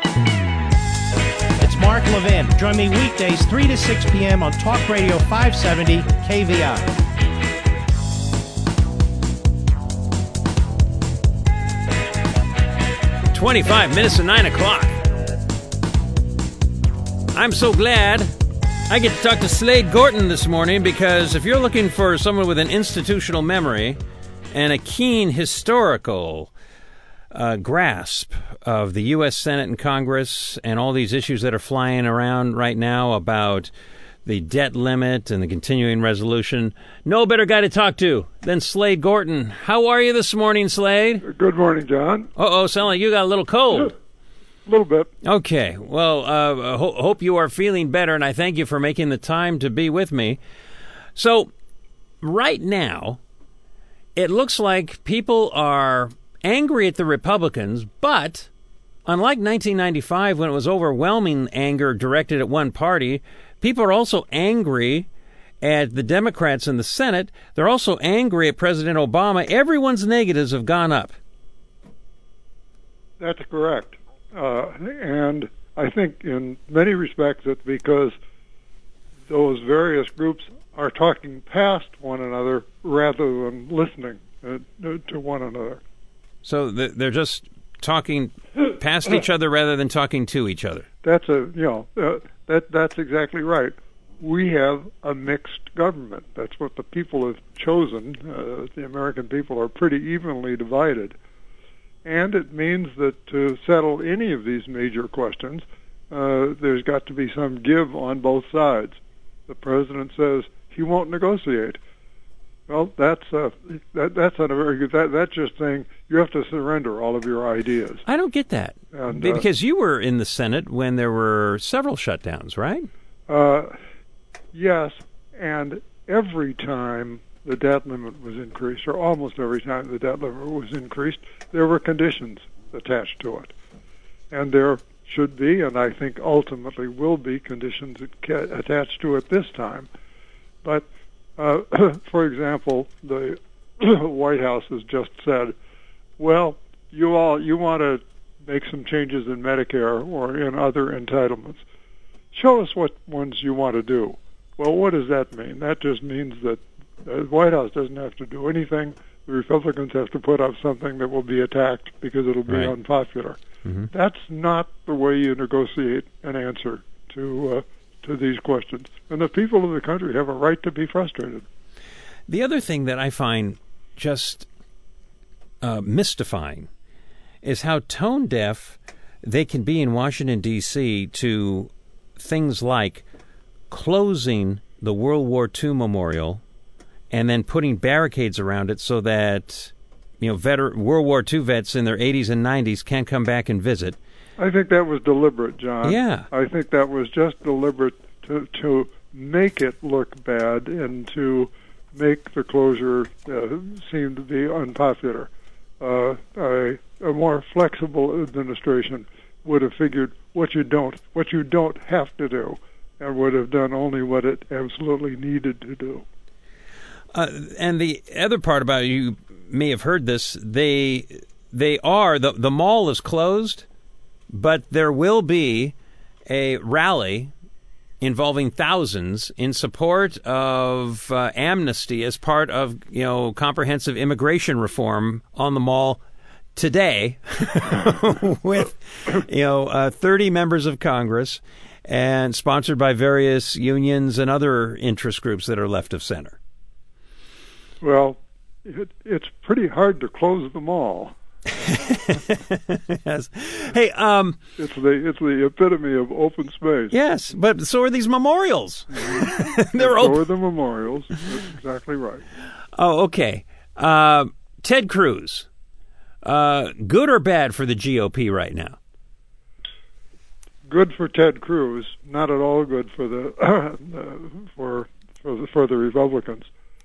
It's Mark Levin. Join me weekdays 3 to 6 p.m. on Talk Radio 570 KVI. 25 minutes to 9 o'clock. I'm so glad I get to talk to Slade Gorton this morning, because if you're looking for someone with an institutional memory and a keen historical grasp of the U.S. Senate and Congress and all these issues that are flying around right now about the debt limit and the continuing resolution, no better guy to talk to than Slade Gorton. How are you this morning, Slade? Good morning, John. Uh-oh, sound like you got a little cold. A little bit. Okay, well, hope you are feeling better, and I thank you for making the time to be with me. So, right now, it looks like people are angry at the Republicans, but unlike 1995, when it was overwhelming anger directed at one party, people are also angry at the Democrats in the Senate. They're also angry at President Obama. Everyone's negatives have gone up. That's correct. And I think in many respects it's because those various groups are talking past one another rather than listening to one another. So they're just talking past each other rather than talking to each other. That's that's exactly right. We have a mixed government. That's what the people have chosen. The American people are pretty evenly divided. And it means that to settle any of these major questions, there's got to be some give on both sides. The president says he won't negotiate. Well, that's not a very good. That's just saying you have to surrender all of your ideas. I don't get that, and, because you were in the Senate when there were several shutdowns, right? Yes, and every time the debt limit was increased, or almost every time the debt limit was increased, there were conditions attached to it. And there should be, and I think ultimately will be, conditions attached to it this time. But, for example, the White House has just said, well, you want to make some changes in Medicare or in other entitlements. Show us what ones you want to do. Well, what does that mean? That just means that the White House doesn't have to do anything. The Republicans have to put up something that will be attacked because it'll be unpopular. Mm-hmm. That's not the way you negotiate an answer to these questions. And the people of the country have a right to be frustrated. The other thing that I find just mystifying is how tone deaf they can be in Washington, D.C. to things like closing the World War II memorial and then putting barricades around it so that, World War II vets in their 80s and 90s can't come back and visit. I think that was deliberate, John. Yeah. I think that was just deliberate to make it look bad and to make the closure seem to be unpopular. A more flexible administration would have figured what you don't have to do, and would have done only what it absolutely needed to do. And the other part about it, you may have heard this, the mall is closed, but there will be a rally involving thousands in support of amnesty as part of comprehensive immigration reform on the mall today with 30 members of Congress and sponsored by various unions and other interest groups that are left of center. Well, it's pretty hard to close the mall. Yes. Hey, it's the epitome of open space. Yes, but so are these memorials. Mm-hmm. They're so open. are the memorials. That's exactly right. Oh, okay. Ted Cruz, good or bad for the GOP right now? Good for Ted Cruz, not at all good for the for the Republicans.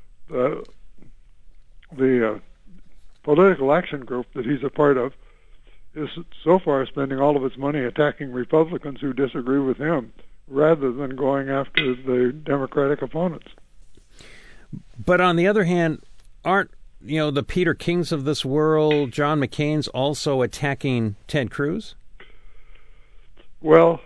The political action group that he's a part of is so far spending all of its money attacking Republicans who disagree with him rather than going after the Democratic opponents. But on the other hand, aren't the Peter Kings of this world, John McCain's also attacking Ted Cruz? Well,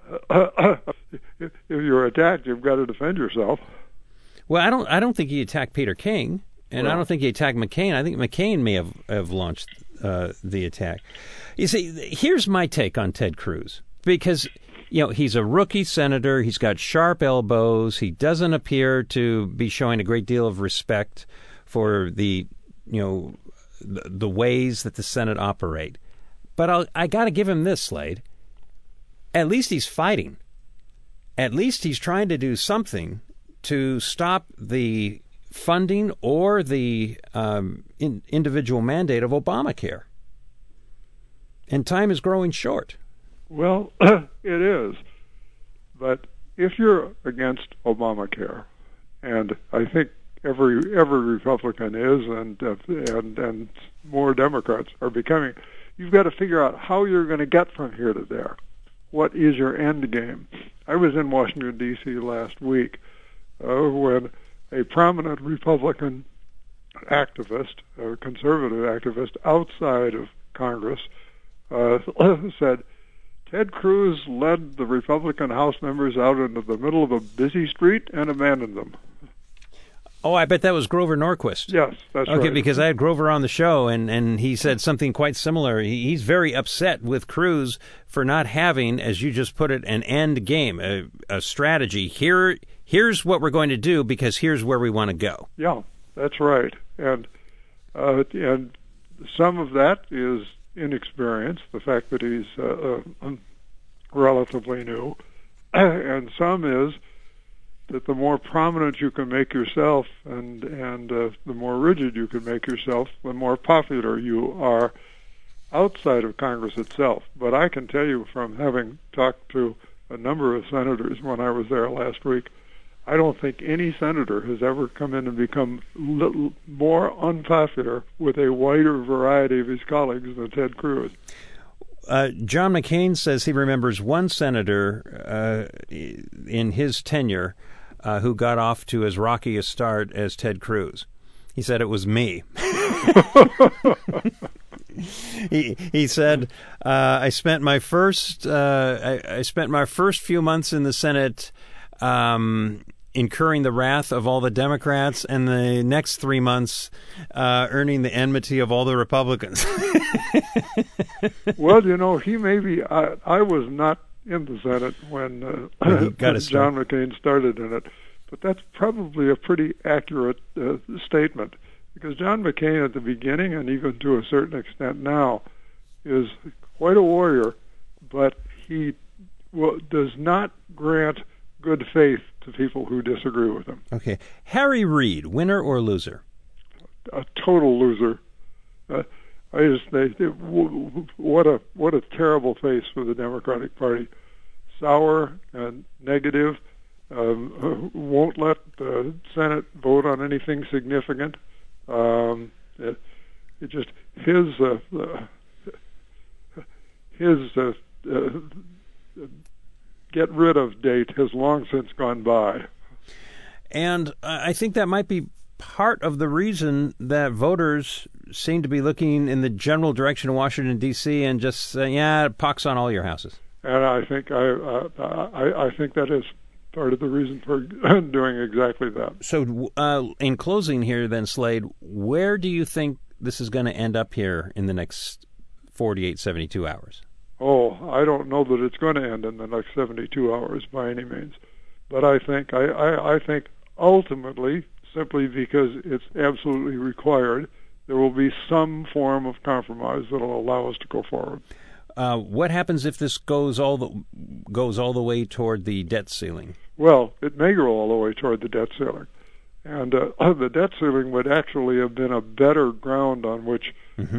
if you're attacked, you've got to defend yourself. Well, I don't think he attacked Peter King, and I don't think he attacked McCain. I think McCain may have launched the attack. You see, here's my take on Ted Cruz, because he's a rookie senator. He's got sharp elbows. He doesn't appear to be showing a great deal of respect for the ways that the Senate operate. But I got to give him this, Slade. At least he's fighting. At least he's trying to do something to stop the funding or the individual mandate of Obamacare. And time is growing short. Well, it is. But if you're against Obamacare, and I think every Republican is, and more Democrats are becoming, you've got to figure out how you're going to get from here to there. What is your end game? I was in Washington, D.C. last week when a prominent Republican activist, a conservative activist outside of Congress, said, Ted Cruz led the Republican House members out into the middle of a busy street and abandoned them. Oh, I bet that was Grover Norquist. Yes, that's right. Okay, because I had Grover on the show, and he said something quite similar. He's very upset with Cruz for not having, as you just put it, an end game, a strategy. Here's what we're going to do because here's where we want to go. Yeah, that's right. And some of that is inexperience, the fact that he's relatively new, and some is that the more prominent you can make yourself and the more rigid you can make yourself, the more popular you are outside of Congress itself. But I can tell you from having talked to a number of senators when I was there last week, I don't think any senator has ever come in and become more unpopular with a wider variety of his colleagues than Ted Cruz. John McCain says he remembers one senator in his tenure who got off to as rocky a start as Ted Cruz. He said it was me. He said, I spent my first few months in the Senate incurring the wrath of all the Democrats, and the next 3 months earning the enmity of all the Republicans. Well, he may be. I was not in the Senate when John McCain started in it, but that's probably a pretty accurate statement, because John McCain at the beginning, and even to a certain extent now, is quite a warrior, but he does not grant good faith to people who disagree with him. Okay. Harry Reid, winner or loser? A total loser. I just think what a terrible face for the Democratic Party. Sour and negative. Won't let the Senate vote on anything significant. It just his get rid of date has long since gone by. And I think that might be part of the reason that voters seem to be looking in the general direction of Washington, D.C. and just saying, yeah, pox on all your houses. And I think I think that is part of the reason for doing exactly that. So in closing here then, Slade, where do you think this is going to end up here in the next 48, 72 hours? Oh, I don't know that it's going to end in the next 72 hours by any means. But I think ultimately, simply because it's absolutely required, there will be some form of compromise that will allow us to go forward. What happens if this goes all the way toward the debt ceiling? Well, it may go all the way toward the debt ceiling, and the debt ceiling would actually have been a better ground on which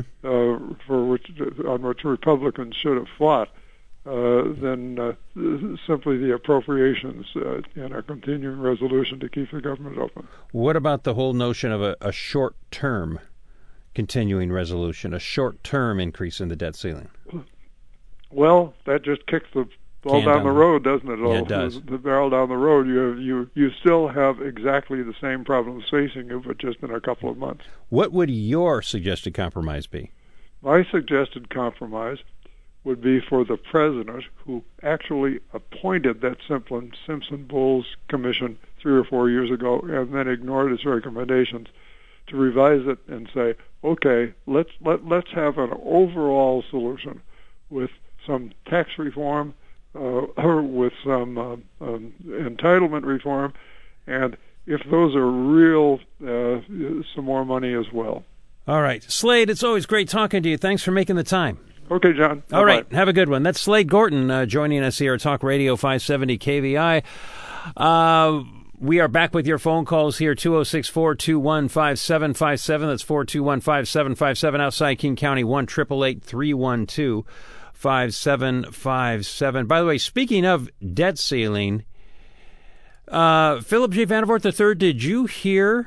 Republicans should have fought than simply the appropriations in a continuing resolution to keep the government open. What about the whole notion of a short-term continuing resolution, a short-term increase in the debt ceiling? Well, that just kicks the ball down the road, doesn't it? Yeah, it does. The barrel down the road. You still have exactly the same problems facing you, but just in a couple of months. What would your suggested compromise be? My suggested compromise would be for the president, who actually appointed that Simpson-Bowles commission 3 or 4 years ago and then ignored its recommendations, to revise it and say, okay, let's have an overall solution with some tax reform, or with some entitlement reform, and if those are real, some more money as well. All right. Slade, it's always great talking to you. Thanks for making the time. Okay, John. All right. Have a good one. That's Slade Gorton joining us here at Talk Radio 570 KVI. We are back with your phone calls here, 206-421-5757. That's 421-5757. Outside King County, 1-888-312-5757. By the way, speaking of debt ceiling, Philip J. Vandervoort III, did you hear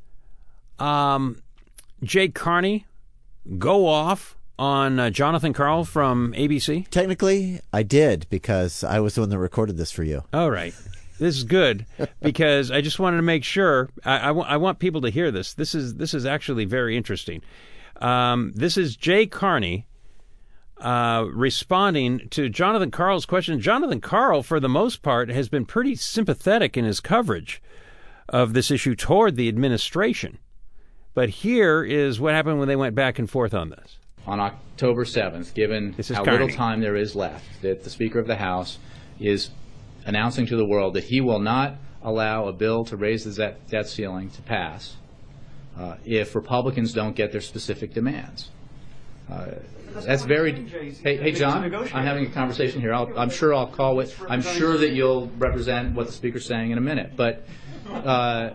Jay Carney go off on Jonathan Karl from ABC? Technically, I did, because I was the one that recorded this for you. All right. This is good, because I just wanted to make sure. I want people to hear this. This is actually very interesting. This is Jay Carney responding to Jonathan Karl's question. Jonathan Karl, for the most part, has been pretty sympathetic in his coverage of this issue toward the administration. But here is what happened when they went back and forth on this. On October 7th, given how little time there is left, that the Speaker of the House is announcing to the world that he will not allow a bill to raise the debt ceiling to pass if Republicans don't get their specific demands. That's very. Hey, John, I'm having a conversation here. I'm sure I'll call it. I'm sure that you'll represent what the Speaker's saying in a minute. But no.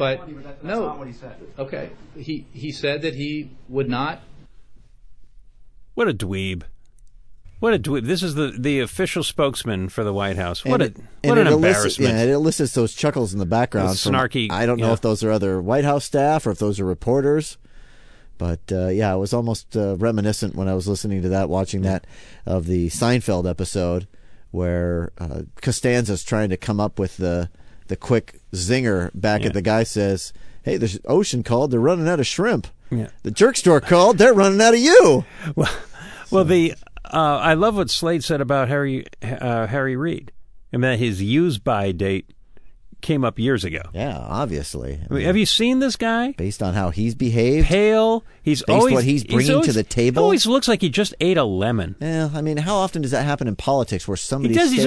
Okay. He said that he would not. What a dweeb. What a dweeb. This is the official spokesman for the White House. What an embarrassment. It elicits those chuckles in the background. Snarky. I don't know if those are other White House staff or if those are reporters. But, it was almost reminiscent when I was listening to that, watching that, of the Seinfeld episode where Costanza's trying to come up with the quick zinger back at the guy says, hey, the ocean called, they're running out of shrimp. Yeah. The jerk store called, they're running out of you. Well, I love what Slade said about Harry Reid, and that his use-by date came up years ago. Yeah, obviously. Have you seen this guy? Based on how he's behaved, pale. What he's bringing to the table. He always looks like he just ate a lemon. Yeah, I mean, how often does that happen in politics where somebody stays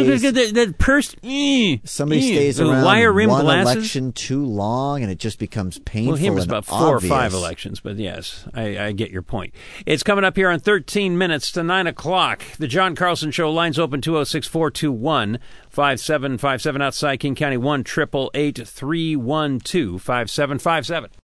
around wire rim one glasses? election too long and it just becomes painful? Well, him was and about 4 obvious. or 5 elections, but yes, I get your point. It's coming up here on 13 minutes to 9 o'clock. The John Carlson Show, lines open 206-421-5757 outside King County, 1-888-312-5757.